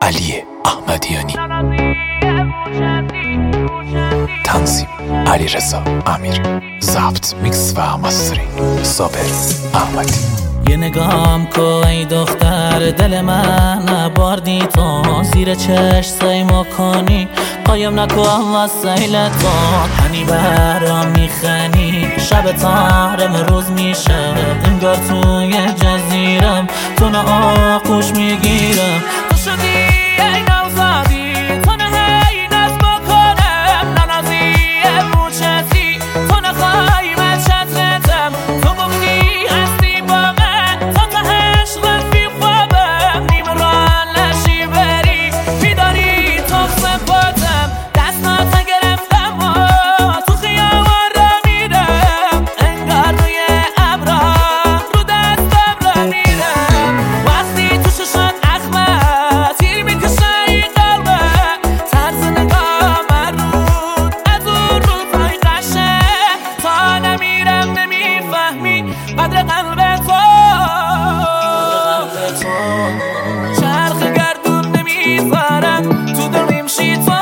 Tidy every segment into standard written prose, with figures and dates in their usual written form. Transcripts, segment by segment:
علی احمدیانی، تنظیم علیرضا امیری، ضبط میکس و مسترینگ صابر احمدی. یه نگام کو ای دختر دل من باردی تو، زیر چشم سیما کنی قایم نکن وسیله تو، هنی برام میخنی شب تارم روز میشه، انگار توی جزیرم تو نه آغوش میگیرم، تو شدی ای نوزادی تو نه هی ناز بکنم، ننازی موچتی تو نخوای من چترتم، تو گفتی هستی با من تا تهش رفی خوابم، نیم ران لشی بری بیداری تو سپاتم، دستات گرفتم و تو خیابان را میرم، انگار روی ابرا رو دستم را میرم، وقتی تو ششات اخمه تیر میکشه این قلبه، طرز نگاه من رود از اون روزهای قشه، تا نمیرم نمیفهمی قدر قلب تو، چرخ گردون نمیذارم تو دلیم شی تو،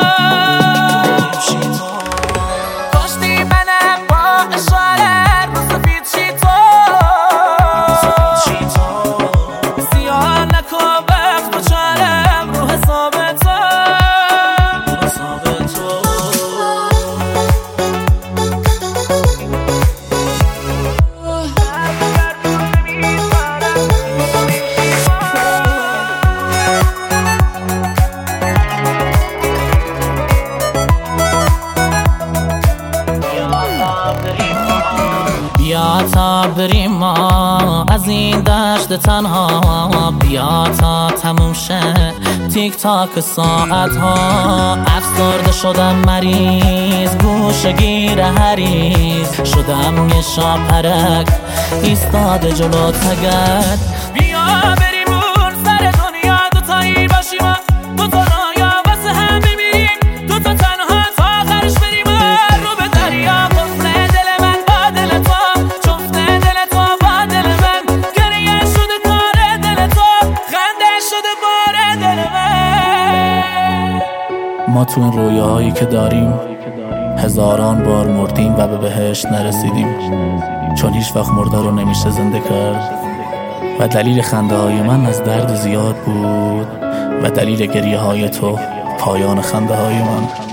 کشتی منم با اشاره رو سفید شی تو، سیاه نکن وقت و چارم رو حساب تو. بیا تا بریم ما از این دشت تنها، بیا تا تموم شه تیک تاک ساعت ها، افسرده شدم مریض گوشه گیر هریز، شدم یه شاپرک ایستاده جلو تگت، بیا بریم اون سر دنیا دوتایی باشیم، دوتا رایا واسه هم بمیریم، دوتا تنها تا آخرش بریم رو به دریا، گفته دل من با دل تو، چفته دل تو با دل من، گریه شده کار دل تو، خنده شده بار دل من. ما تو این رویاهایی که داریم هزاران بار مردیم و به بهشت نرسیدیم، چون هیچ وقت مرده رو نمیشه زنده کرد، و دلیل خنده های من از درد زیاد بود و دلیل گریه های تو پایان خنده های من.